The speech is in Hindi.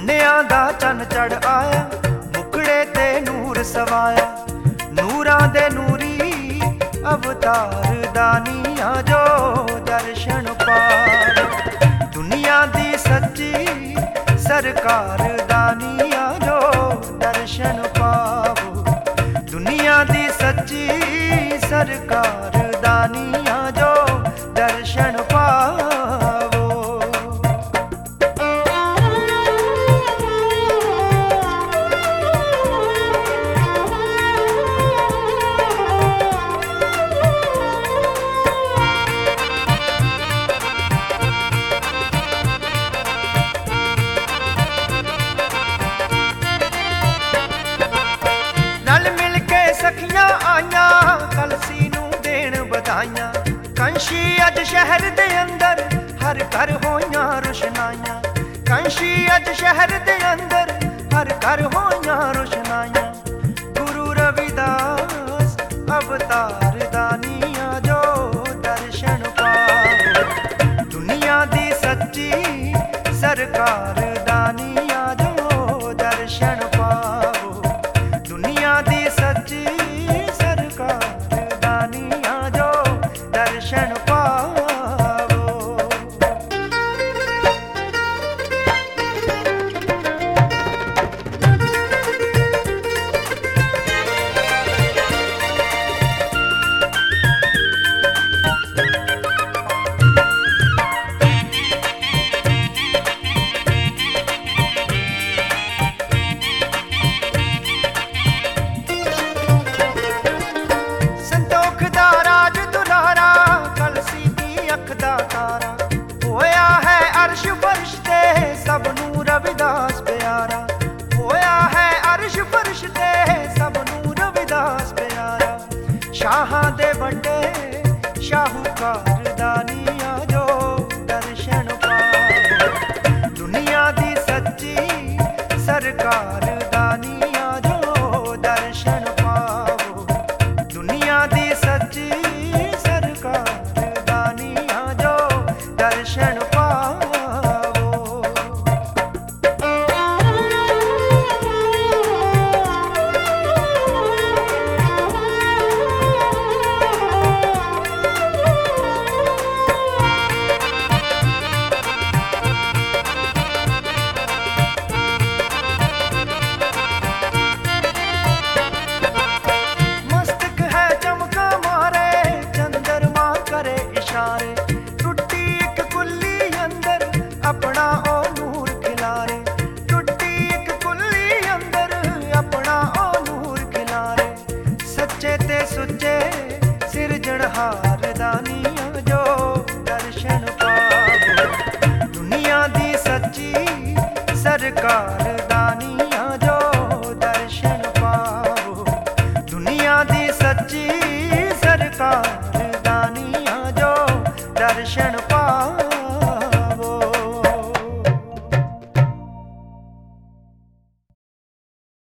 सुन्निया दा चन चढ़ आया, मुखड़े ते नूर सवाया। नूरां दे नूरी अवतार दानिया जो दर्शन पावे। दुनिया दी सच्ची सरकार दानिया जो दर्शन पावो। दुनिया दी सच्ची सरकार दानिया जो दर्शन पावो। सखियां आईया कलसी नूं देण बधाइयां। कंशी अज शहर दे अंदर हर घर होइयां रोशनाइयां। कंशी अज शहर दे अंदर हर घर होइयां रोशनाइयां। गुरु रविदास अवतार दानिया जो दर्शन पावो। दुनिया दी सच्ची सरकार दानिया जो दर्शन पावो। दुनिया दी सच्ची सरकार दानिया जो दर्शन पावो। तारा होया है अर्श फर्श ते सब नूं रविदास प्यारा। होया है अर्श फर्श ते सब नूं रविदास प्यारा। शाहां दे बड़े शाहूकार दानिया जो दर्शन पावो। दुनिया दी सच्ची सरकार दानिया जो दर्शन पावो। दुनिया दी सच्ची सरकार दानिया जो दर्शन पावो। मस्तक है चमका मारे चंद्रमा करे इशारे। टुट्टी एक कुल्ली अंदर अपना ओ नूर खिलारे। टुट्टी एक कुल्ली अंदर अपना ओ नूर खिलारे। सच्चे ते सुच्चे सिरजणहार दानिया जो दर्शन पावो। दुनिया दी सच्ची सरकार दानिया